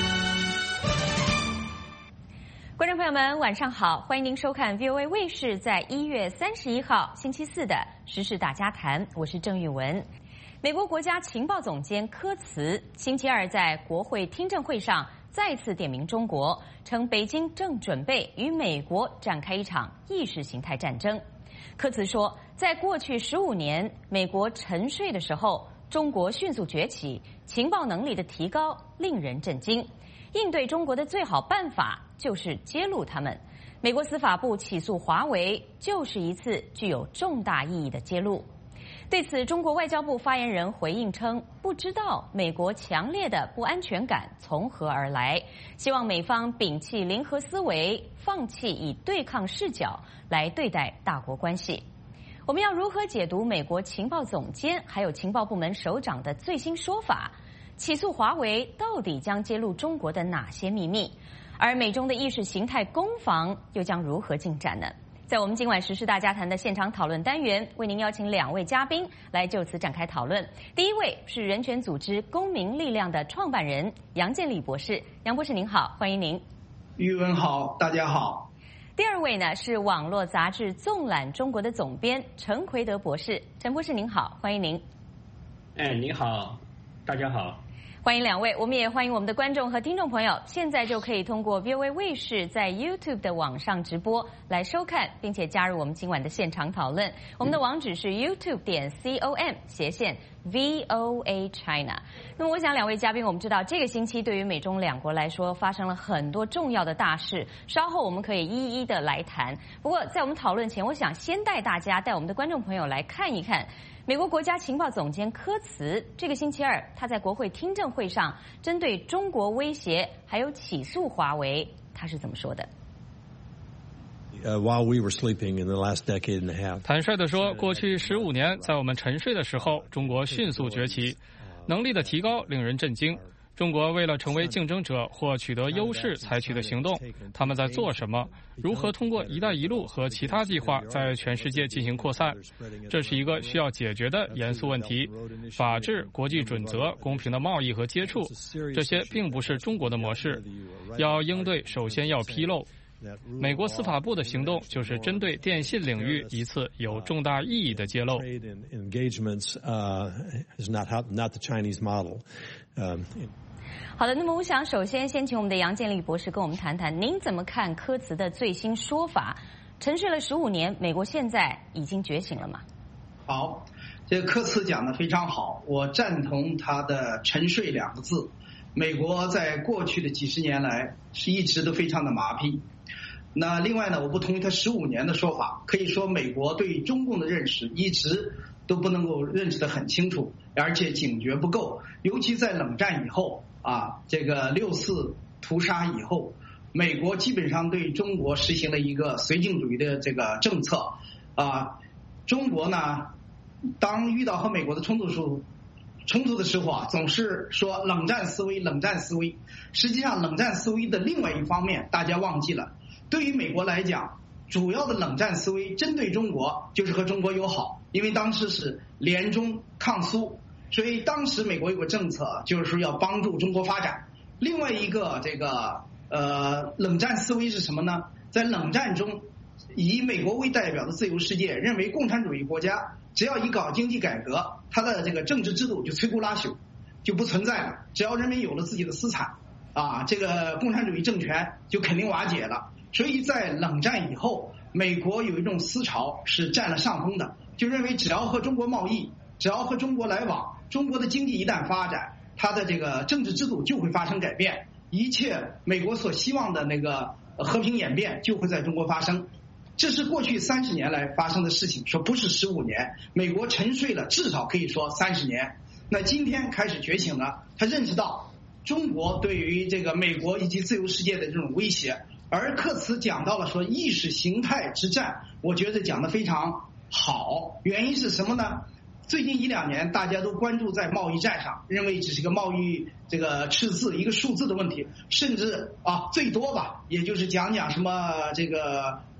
观众朋友们，晚上好，欢迎您收看 V O A 卫视在一月三十一号星期四的时事大家谈，我是郑玉文。美国国家情报总监柯茨星期二在国会听证会上再次点名中国，称北京正准备与美国展开一场意识形态战争。柯茨说，在过去十五年美国沉睡的时候，中国迅速崛起，情报能力的提高令人震惊。应对中国的最好办法就是揭露他们。美国司法部起诉华为就是一次具有重大意义的揭露。对此，中国外交部发言人回应称，不知道美国强烈的不安全感从何而来，希望美方摒弃零和思维，放弃以对抗视角来对待大国关系。我们要如何解读美国情报总监还有情报部门首长的最新说法？起诉华为到底将揭露中国的哪些秘密？而美中的意识形态攻防又将如何进展呢？在我们今晚时事大家谈的现场讨论单元，为您邀请两位嘉宾来就此展开讨论。第一位是人权组织公民力量的创办人杨建立博士，杨博士您好，欢迎您。 玉文好，大家好。 第二位呢是网络杂志《纵览中国》的总编陈奎德博士，陈博士您好，欢迎您。 哎，你好，大家好。 欢迎两位，我们也欢迎我们的观众和听众朋友，现在就可以通过 V O A 卫视在 YouTube 的网上直播来收看，并且加入我们今晚的现场讨论。我们的网址是 YouTube 点 com 斜线 V O A China。那么我想两位嘉宾，我们知道这个星期对于美中两国来说发生了很多重要的大事，稍后我们可以一一的来谈。不过在我们讨论前，我想先带大家带我们的观众朋友来看一看美国国家情报总监柯茨这个星期二，他在国会听证会上针对中国威胁还有起诉华为，他是怎么说的？ Uh, while we were sleeping in the last decade and a half. 坦率地说，过去十五年，在我们沉睡的时候，中国迅速崛起，能力的提高令人震惊。中国为了成为竞争者或取得优势采取的行动，他们在做什么？如何通过“一带一路”和其他计划在全世界进行扩散？这是一个需要解决的严肃问题。法治、国际准则、公平的贸易和接触，这些并不是中国的模式。要应对，首先要披露。美国司法部的行动就是针对电信领域一次有重大意义的揭露。 好的，那么我想首先先请我们的杨建立博士跟我们谈谈，您怎么看柯茨的最新说法？沉睡了十五年，美国现在已经觉醒了吗？ 好，这个柯茨讲的非常好，我赞同他的沉睡两个字。美国在过去的几十年来是一直都非常的麻痹。那另外呢，我不同意他十五年的说法，可以说美国对中共的认识一直都不能够认识得很清楚，而且警觉不够，尤其在冷战以后啊，这个六四屠杀以后，美国基本上对中国实行了一个绥靖主义的这个政策啊。中国呢，当遇到和美国的冲突时候冲突的时候啊，总是说冷战思维，冷战思维。实际上，冷战思维的另外一方面，大家忘记了。对于美国来讲，主要的冷战思维针对中国就是和中国友好，因为当时是联中抗苏，所以当时美国有个政策，就是要帮助中国发展。另外一个这个呃冷战思维是什么呢？在冷战中，以美国为代表的自由世界认为共产主义国家只要一搞经济改革，它的这个政治制度就摧枯拉朽，就不存在了。只要人民有了自己的资产，啊，这个共产主义政权就肯定瓦解了。所以在冷战以后，美国有一种思潮是占了上风的，就认为只要和中国贸易，只要和中国来往，中国的经济一旦发展，它的这个政治制度就会发生改变，一切美国所希望的那个和平演变就会在中国发生。这是过去三十年来发生的事情，说不是十五年，美国沉睡了至少可以说三十年。那今天开始觉醒了，他认识到中国对于这个美国以及自由世界的这种威胁。而柯茨讲到了说意识形态之战，我觉得讲得非常好。原因是什么呢？最近一两年大家都关注在贸易战上，认为只是个贸易这个赤字一个数字的问题，甚至啊最多吧，也就是讲讲什么这个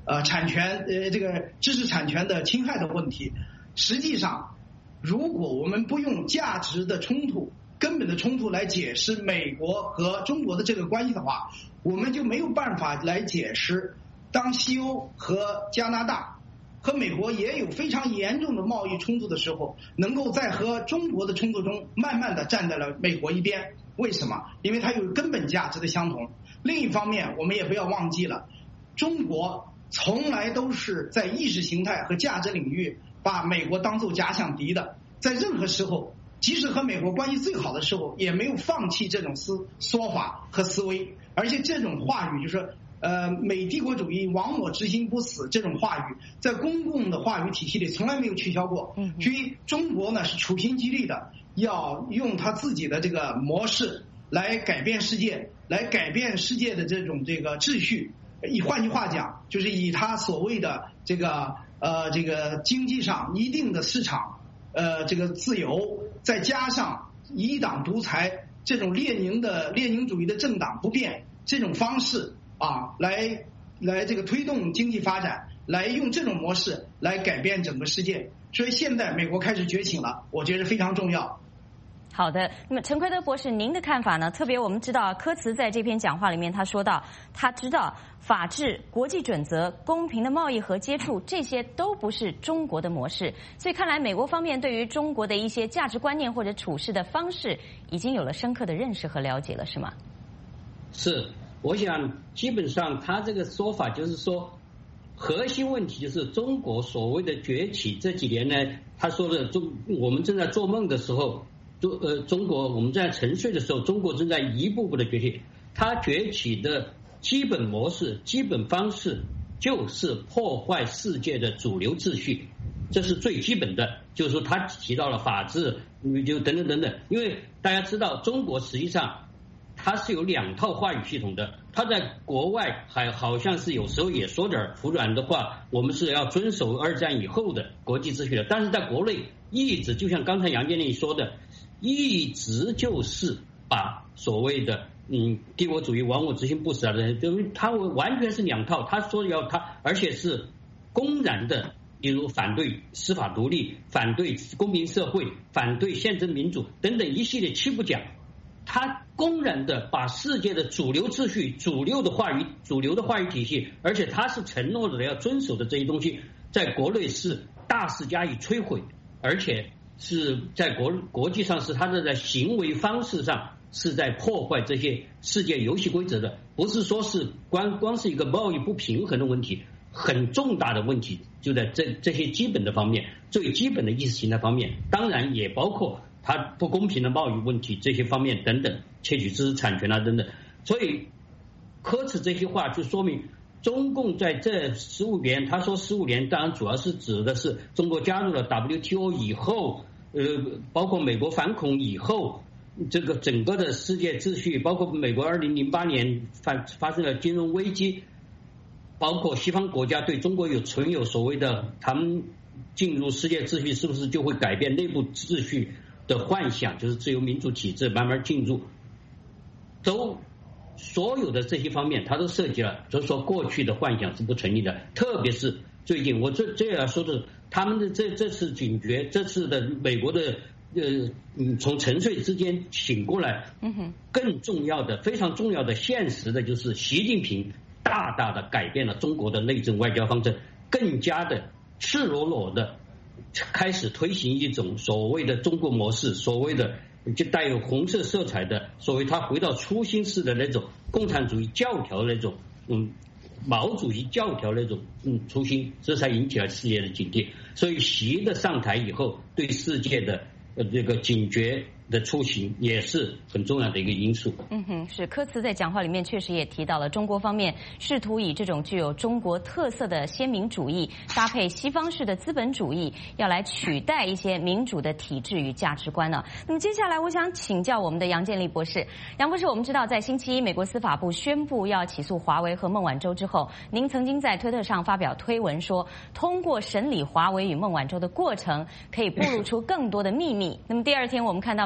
呃产权呃这个知识产权的侵害的问题。实际上，如果我们不用价值的冲突、根本的冲突来解释美国和中国的这个关系的话，我们就没有办法来解释当西欧和加拿大和美国也有非常严重的贸易冲突的时候，能够在和中国的冲突中慢慢的站在了美国一边。为什么？因为它有根本价值的相同。另一方面，我们也不要忘记了，中国从来都是在意识形态和价值领域把美国当作假想敌的，在任何时候，即使和美国关系最好的时候，也没有放弃这种思说法和思维，而且这种话语就是呃，美帝国主义亡我之心不死这种话语，在公共的话语体系里从来没有取消过。所以中国呢是处心积虑的要用他自己的这个模式来改变世界，来改变世界的这种这个秩序。以换句话讲，就是以他所谓的这个呃这个经济上一定的市场呃这个自由，再加上一党独裁这种列宁的列宁主义的政党不变这种方式啊，来来这个推动经济发展，来用这种模式来改变整个世界。所以现在美国开始觉醒了，我觉得非常重要。 好的，那么陈奎德博士，您的看法呢？特别我们知道，科茨在这篇讲话里面他说到，他知道法治、国际准则、公平的贸易和接触，这些都不是中国的模式。所以看来，美国方面对于中国的一些价值观念或者处事的方式，已经有了深刻的认识和了解了，是吗？ 是，我想基本上他这个说法就是说，核心问题就是中国所谓的崛起。这几年呢，他说的中我们正在做梦的时候。中呃，中国我们在沉睡的时候，中国正在一步步的崛起。它崛起的基本模式、基本方式就是破坏世界的主流秩序，这是最基本的。就是说，他提到了法治，就等等等等。因为大家知道，中国实际上它是有两套话语系统的。它在国外还好像是有时候也说点服软的话，我们是要遵守二战以后的国际秩序的。但是在国内一直就像刚才杨建立说的。一直就是把所谓的嗯帝国主义亡我之心不死啊的，就是他完全是两套。他说要他，而且是公然的，比如反对司法独立、反对公民社会、反对宪政民主等等一系列七不讲。他公然的把世界的主流秩序、主流的话语、主流的话语体系，而且他是承诺的要遵守的这些东西，在国内是大肆加以摧毁，而且。是在国国际上是他的在行为方式上是在破坏这些世界游戏规则的，不是说是光光是一个贸易不平衡的问题，很重大的问题就在这这些基本的方面，最基本的意识形态方面，当然也包括它不公平的贸易问题这些方面等等，窃取知识产权啊等等。所以科茨这些话就说明。中共在这十五年，他说十五年，当然主要是指的是中国加入了 W T O 以后，呃，包括美国反恐以后，这个整个的世界秩序，包括美国二零零八年发发生了金融危机，包括西方国家对中国有存有所谓的他们进入世界秩序是不是就会改变内部秩序的幻想，就是自由民主体制慢慢进入，都。所有的这些方面，它都涉及了，就是说过去的幻想是不成立的。特别是最近，我这这要说的，他们的这这次警觉，这次的美国的呃嗯从沉睡之间醒过来，嗯哼，更重要的、非常重要的、现实的就是习近平大大的改变了中国的内政外交方针，更加的赤裸裸的开始推行一种所谓的中国模式，所谓的。就带有红色色彩的，所谓他回到初心式的那种共产主义教条那种，嗯，毛主席教条那种，嗯，初心，这才引起了世界的警惕。所以习的上台以后，对世界的呃这个警觉的出行也是很重要的一个因素。 嗯哼，是科茨在讲话里面确实也提到了，中国方面试图以这种具有中国特色的鲜明主义，搭配西方式的资本主义，要来取代一些民主的体制与价值观呢。那么接下来我想请教我们的杨建立博士，杨博士，我们知道在星期一美国司法部宣布要起诉华为和孟晚舟之后，您曾经在推特上发表推文说，通过审理华为与孟晚舟的过程，可以暴露出更多的秘密。那么第二天我们看到美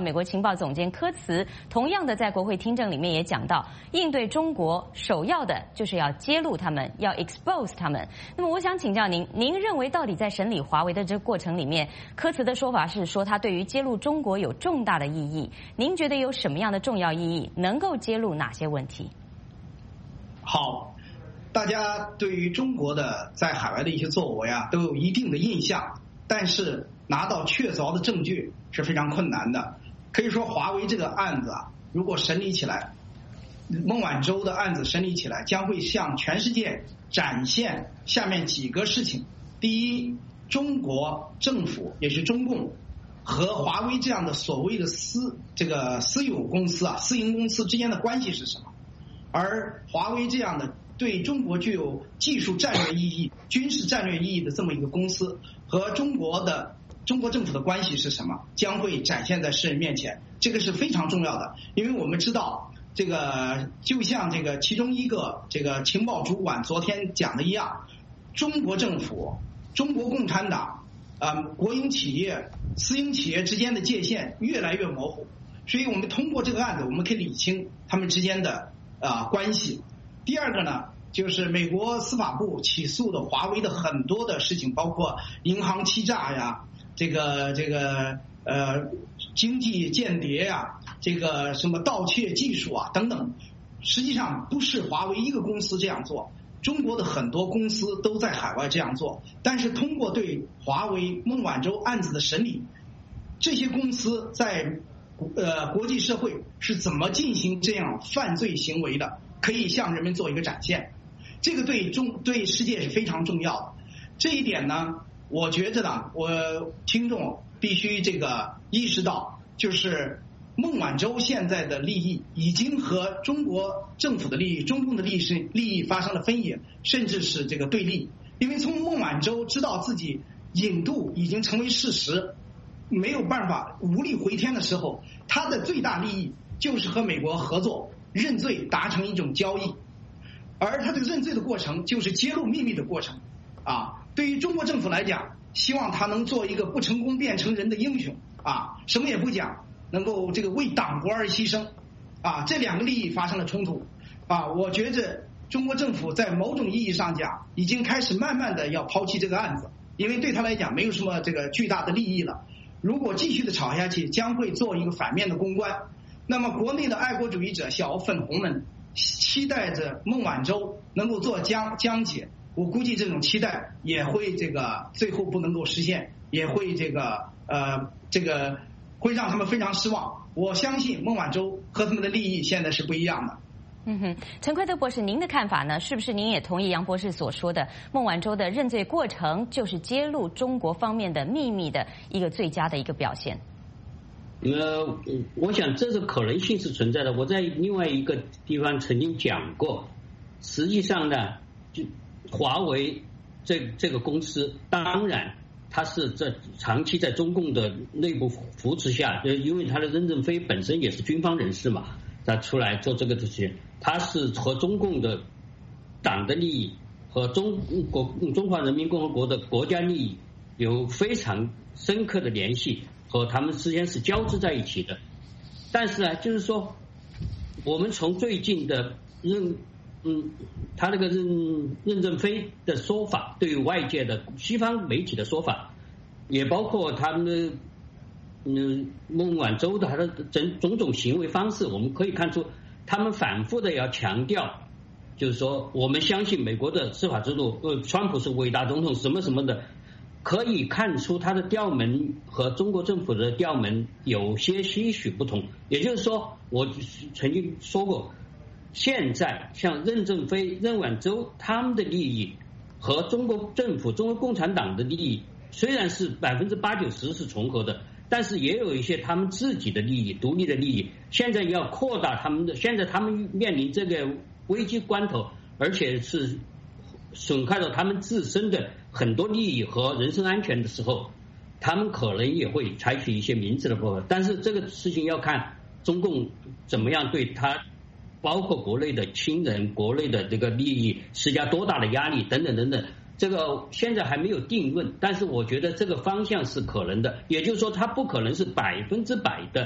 美国情报总监科茨同样的在国会听证里面也讲到，应对中国首要的就是要揭露他们，要 expose 他们。那么我想请教您，您认为到底在审理华为的这个过程里面，科茨的说法是说他对于揭露中国有重大的意义，您觉得有什么样的重要意义，能够揭露哪些问题？ 好，大家对于中国的在海外的一些作为啊，都有一定的印象，但是拿到确凿的证据是非常困难的。可以说，华为这个案子啊，如果审理起来，孟晚舟的案子审理起来，将会向全世界展现下面几个事情：第一，中国政府也是中共和华为这样的所谓的私这个私有公司啊、私营公司之间的关系是什么？而华为这样的对中国具有技术战略意义、军事战略意义的这么一个公司，和中国的中国政府的关系是什么，将会展现在世人面前。这个是非常重要的，因为我们知道，这个就像这个其中一个这个情报主管昨天讲的一样，中国政府、中国共产党、呃国营企业、私营企业之间的界限越来越模糊，所以我们通过这个案子，我们可以理清他们之间的啊、呃、关系。第二个呢，就是美国司法部起诉的华为的很多的事情，包括银行欺诈呀，这个这个呃经济间谍呀，这个什么盗窃技术啊等等，实际上不是华为一个公司这样做，中国的很多公司都在海外这样做。但是通过对华为孟晚舟案子的审理，这些公司在呃国际社会是怎么进行这样犯罪行为的，可以向人们做一个展现。这个对中对世界是非常重要的。这一点呢，我觉着呢，我听众必须这个意识到，就是孟晚舟现在的利益已经和中国政府的利益、中共的利益是利益发生了分野，甚至是这个对立。因为从孟晚舟知道自己引渡已经成为事实，没有办法无力回天的时候，他的最大利益就是和美国合作认罪，达成一种交易。而他这个认罪的过程就是揭露秘密的过程啊。对于中国政府来讲，希望他能做一个不成功变成人的英雄啊，什么也不讲，能够这个为党国而牺牲啊。这两个利益发生了冲突啊。我觉着中国政府在某种意义上讲，已经开始慢慢的要抛弃这个案子，因为对他来讲没有什么这个巨大的利益了。如果继续的吵下去，将会做一个反面的公关。那么国内的爱国主义者小粉红们期待着孟晚舟能够做江江姐，我估计这种期待也会这个最后不能够实现，也会这个呃这个会让他们非常失望。我相信孟晚舟和他们的利益现在是不一样的。 嗯哼，陈奎德博士，您的看法呢？是不是您也同意杨博士所说的，孟晚舟的认罪过程就是揭露中国方面的秘密的一个最佳的一个表现？ 呃，我想这个可能性是存在的。我在另外一个地方曾经讲过，实际上呢，就华为这这个公司，当然它是在长期在中共的内部扶持下，呃，因为他的任正非本身也是军方人士嘛，他出来做这个东西，他是和中共的党的利益和中国中华人民共和国的国家利益有非常深刻的联系。和他们之间是交织在一起的，但是呢，就是说，我们从最近的任，嗯，他那个任任正非的说法，对于外界的西方媒体的说法，也包括他们的，嗯，孟晚舟的他的种种种行为方式，我们可以看出，他们反复的要强调，就是说，我们相信美国的司法制度，呃，川普是伟大总统，什么什么的。可以看出他的调门和中国政府的调门有些些许不同，也就是说，我曾经说过，现在像任正非、任晚舟他们的利益和中国政府、中国共产党的利益虽然是百分之八九十是重合的，但是也有一些他们自己的利益、独立的利益。现在要扩大他们的，现在他们面临这个危机关头，而且是损害到他们自身的很多利益和人身安全的时候，他们可能也会采取一些明智的办法。但是这个事情要看中共怎么样对他，包括国内的亲人、国内的这个利益施加多大的压力等等等等。这个现在还没有定论，但是我觉得这个方向是可能的。也就是说，他不可能是百分之百的，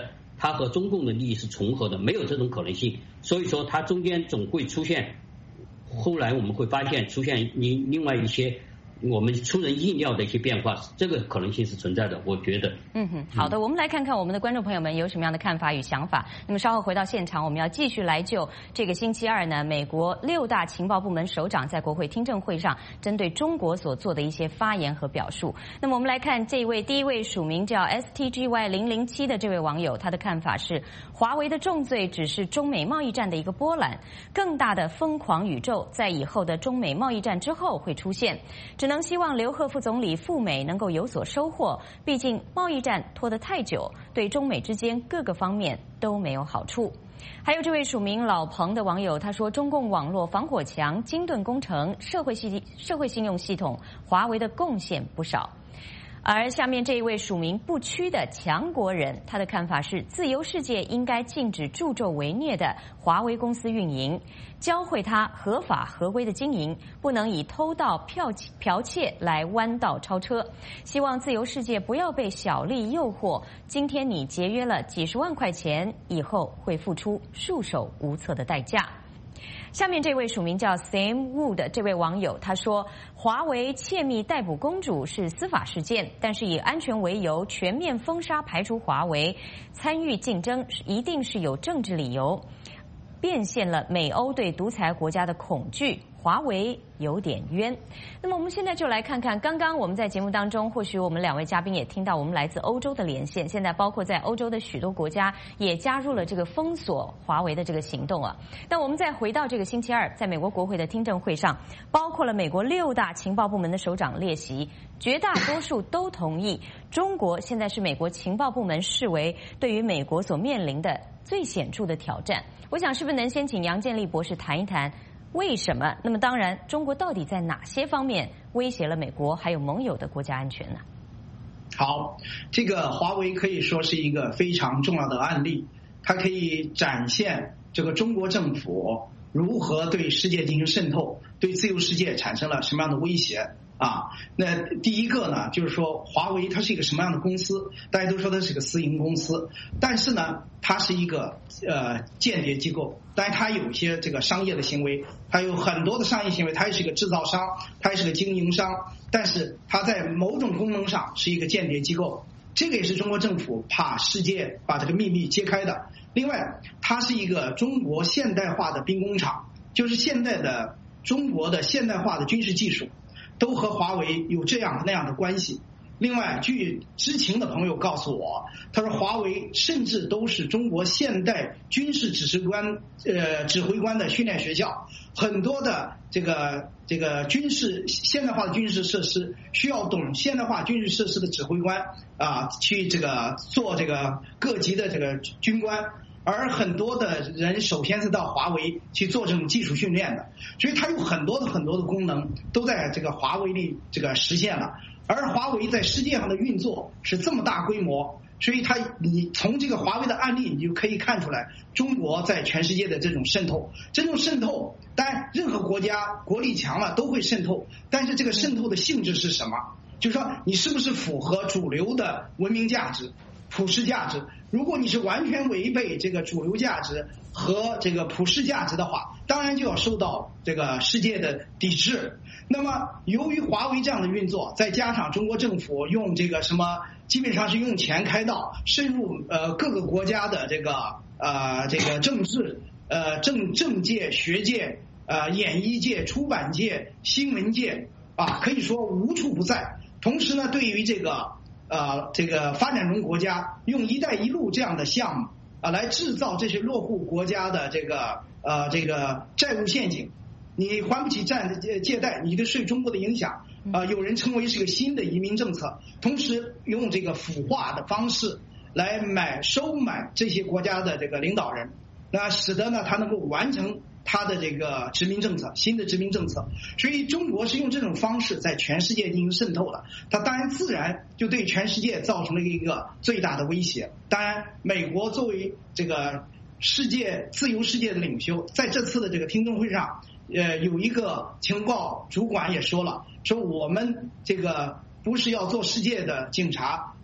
它和中共的利益是重合的，没有这种可能性。所以说，它中间总会出现，后来我们会发现出现另另外一些我们出人意料的一些变化，这个可能性是存在的，我觉得。 嗯哼，好的，我们来看看我们的观众朋友们有什么样的看法与想法。那么稍后回到现场，我们要继续来就这个星期二呢，美国六大情报部门首长在国会听证会上针对中国所做的一些发言和表述。那么我们来看这一位第一位署名叫 S T G Y 零零七 的这位网友，他的看法是：华为的重罪只是中美贸易战的一个波澜，更大的疯狂宇宙在以后的中美贸易战之后会出现，只能希望刘鹤副总理赴美能够有所收获，毕竟贸易战拖得太久，对中美之间各个方面都没有好处。还有这位署名老彭的网友，他说中共网络防火墙、精盾工程、社会系社会信用系统，华为的贡献不少。而下面这一位署名不屈的强国人，他的看法是：自由世界应该禁止助纣为虐的华为公司运营，教会他合法合规的经营，不能以偷盗、剽剽窃来弯道超车。希望自由世界不要被小利诱惑，今天你节约了几十万块钱，以后会付出束手无策的代价。下面这位署名叫 Sam Wu 的这位网友，他说华为窃密逮捕公主是司法事件，但是以安全为由全面封杀排除华为参与竞争，一定是有政治理由，变现了美欧对独裁国家的恐惧，华为有点冤。那么我们现在就来看看，刚刚我们在节目当中，或许我们两位嘉宾也听到我们来自欧洲的连线，现在包括在欧洲的许多国家也加入了这个封锁华为的这个行动啊。那我们再回到这个星期二，在美国国会的听证会上，包括了美国六大情报部门的首长列席，绝大多数都同意，中国现在是美国情报部门视为对于美国所面临的最显著的挑战。我想是不是能先请杨建立博士谈一谈为什么？那么当然，中国到底在哪些方面威胁了美国还有盟友的国家安全呢？ 好，这个华为可以说是一个非常重要的案例，它可以展现这个中国政府如何对世界进行渗透，对自由世界产生了什么样的威胁啊。那第一个呢，就是说华为它是一个什么样的公司？大家都说它是个私营公司，但是呢，它是一个呃间谍机构。当然它有一些这个商业的行为，它有很多的商业行为，它也是一个制造商，它也是个经营商，但是它在某种功能上是一个间谍机构。这个也是中国政府怕世界把这个秘密揭开的。另外，它是一个中国现代化的兵工厂，就是现在的中国的现代化的军事技术都和华为有这样那样的关系。另外，据知情的朋友告诉我，他说华为甚至都是中国现代军事指挥官呃指挥官的训练学校，很多的这个这个军事现代化的军事设施需要懂现代化军事设施的指挥官啊去这个做这个各级的这个军官。而很多的人首先是到华为去做这种技术训练的，所以它有很多的很多的功能都在这个华为里这个实现了。而华为在世界上的运作是这么大规模，所以它你从这个华为的案例，你就可以看出来中国在全世界的这种渗透。这种渗透，当然任何国家国力强了都会渗透，但是这个渗透的性质是什么？就是说你是不是符合主流的文明价值、普世价值？如果你是完全违背这个主流价值和这个普世价值的话，当然就要受到这个世界的抵制。那么由于华为这样的运作，再加上中国政府用这个什么，基本上是用钱开道，深入呃各个国家的这个呃这个政治呃政政界、学界、呃演艺界、出版界、新闻界啊，可以说无处不在。同时呢，对于这个呃，这个发展中国家用“一带一路”这样的项目啊，来制造这些落后国家的这个呃这个债务陷阱。你还不起债借贷，你就受中国的影响啊。有人称为是个新的移民政策，同时用这个腐化的方式来买收买这些国家的这个领导人，那使得呢他能够完成他的这个殖民政策，新的殖民政策。所以中国是用这种方式在全世界进行渗透的，它当然自然就对全世界造成了一个最大的威胁。当然美国作为这个世界自由世界的领袖，在这次的这个听证会上呃，有一个情报主管也说了，说我们这个不是要做世界的警察，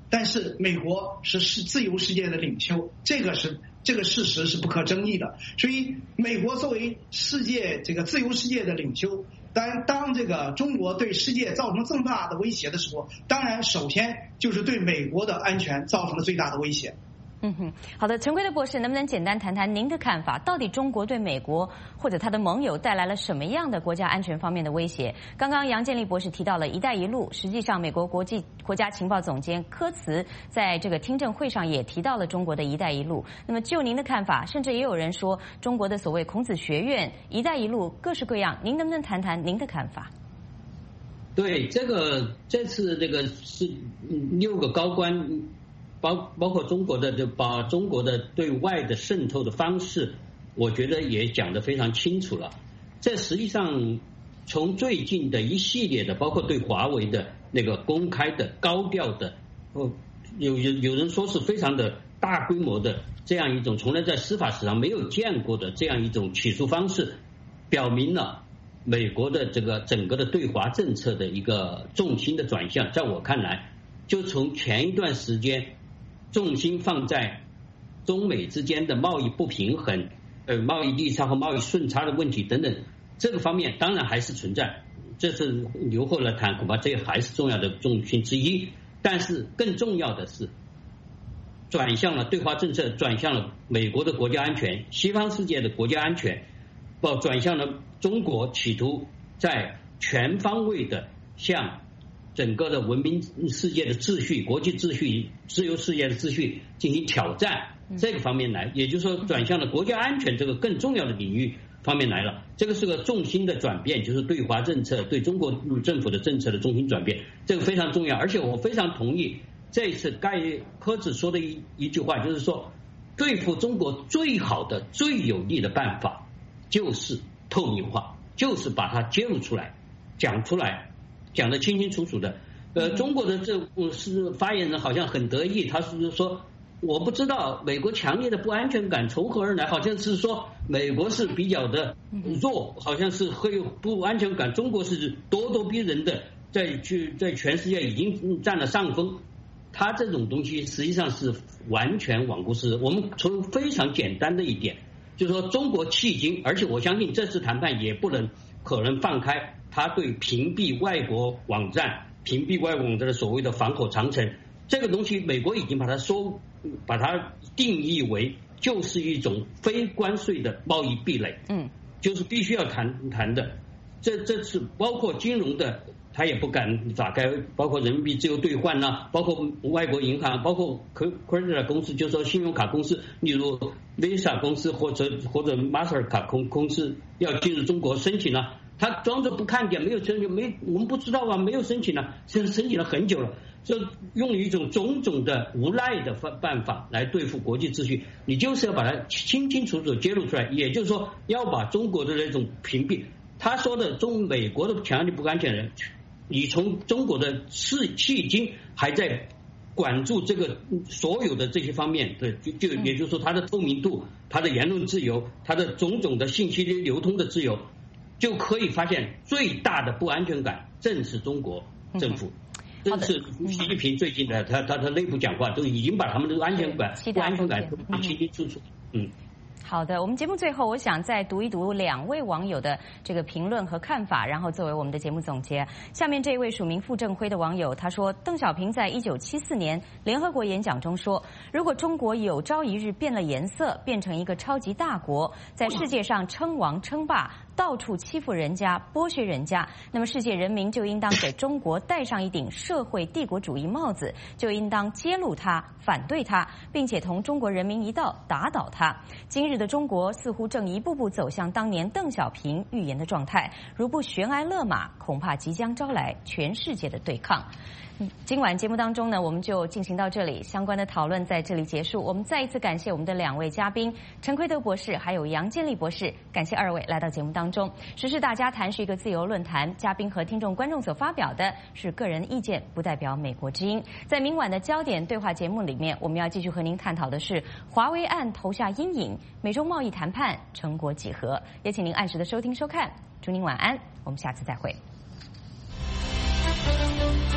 但是美国是是自由世界的领袖，这个是这个事实是不可争议的。所以，美国作为世界这个自由世界的领袖，当当这个中国对世界造成这么大的威胁的时候，当然首先就是对美国的安全造成了最大的威胁。 嗯哼，好的，陈奎德博士，能不能简单谈谈您的看法？到底中国对美国或者他的盟友带来了什么样的国家安全方面的威胁？刚刚杨建立博士提到了“一带一路”，实际上美国国际国家情报总监科茨在这个听证会上也提到了中国的一带一路。那么就您的看法，甚至也有人说中国的所谓孔子学院、一带一路各式各样，您能不能谈谈您的看法？ 对，这个这次这个是六个高官。包包括中国的就把中国的对外的渗透的方式，我觉得也讲得非常清楚了。这实际上从最近的一系列的，包括对华为的那个公开的高调的，哦，有有有人说是非常的大规模的这样一种从来在司法史上没有见过的这样一种起诉方式，表明了美国的这个整个的对华政策的一个重心的转向。在我看来，就从前一段时间。重心放在中美之间的贸易不平衡、呃贸易逆差和贸易顺差的问题等等，这个方面当然还是存在，这是留后来谈，恐怕这还是重要的重心之一。但是更重要的是，转向了对华政策，转向了美国的国家安全、西方世界的国家安全，不转向了中国企图在全方位的向。整个的文明世界的秩序、国际秩序、自由世界的秩序进行挑战，这个方面来，也就是说转向了国家安全这个更重要的领域方面来了。这个是个重心的转变，就是对华政策、对中国政府的政策的重心转变，这个非常重要。而且我非常同意这一次盖科子说的一一句话，就是说对付中国最好的、最有力的办法就是透明化，就是把它揭露出来、讲出来。讲得清清楚楚的，呃，中国的这是发言人好像很得意，他是说我不知道美国强烈的不安全感从何而来，好像是说美国是比较的弱，好像是会有不安全感，中国是咄咄逼人的，在去在全世界已经占了上风。他这种东西实际上是完全罔顾事实。我们从非常简单的一点，就是说中国迄今，而且我相信这次谈判也不能可能放开。他对屏蔽外国网站、屏蔽外国网站的所谓的防火长城，这个东西美国已经把它说，把它定义为就是一种非关税的贸易壁垒，嗯，就是必须要谈谈的。这这次包括金融的，他也不敢打开，包括人民币自由兑换呐、啊，包括外国银行，包括 credit 公司，就是说信用卡公司，例如 Visa 公司或者或者 Mastercard 公公司要进入中国申请了、啊。他装作不看见，没有申请，没我们不知道啊，没有申请了，现在申请了很久了，就用一种种种的无赖的办法来对付国际秩序，你就是要把它清清楚楚揭露出来，也就是说要把中国的那种屏蔽。他说的中美国的强烈不安全人，你从中国的是迄今还在管住这个所有的这些方面的，就就也就是说它的透明度、它的言论自由、它的种种的信息流通的自由。就可以发现最大的不安全感正是中国政府，这是习近平最近的他他他内部讲话都已经把他们的安全感不安全感都清清楚楚，嗯。 好的，我们节目最后，我想再读一读两位网友的这个评论和看法，然后作为我们的节目总结。下面这一位署名傅正辉的网友，他说：邓小平在一九七四年联合国演讲中说，如果中国有朝一日变了颜色，变成一个超级大国，在世界上称王称霸，到处欺负人家、剥削人家，那么世界人民就应当给中国戴上一顶社会帝国主义帽子，就应当揭露它、反对它，并且同中国人民一道打倒它。今日的中国似乎正一步步走向当年邓小平预言的状态，如不悬崖勒马，恐怕即将招来全世界的对抗。今晚节目当中呢，我们就进行到这里，相关的讨论在这里结束。我们再一次感谢我们的两位嘉宾陈奎德博士还有杨建立博士，感谢二位来到节目当中。时事大家谈是一个自由论坛，嘉宾和听众观众所发表的是个人意见，不代表美国之音。在明晚的焦点对话节目里面，我们要继续和您探讨的是华为案投下阴影，美中贸易谈判成果几何。也请您按时的收听收看，祝您晚安，我们下次再会。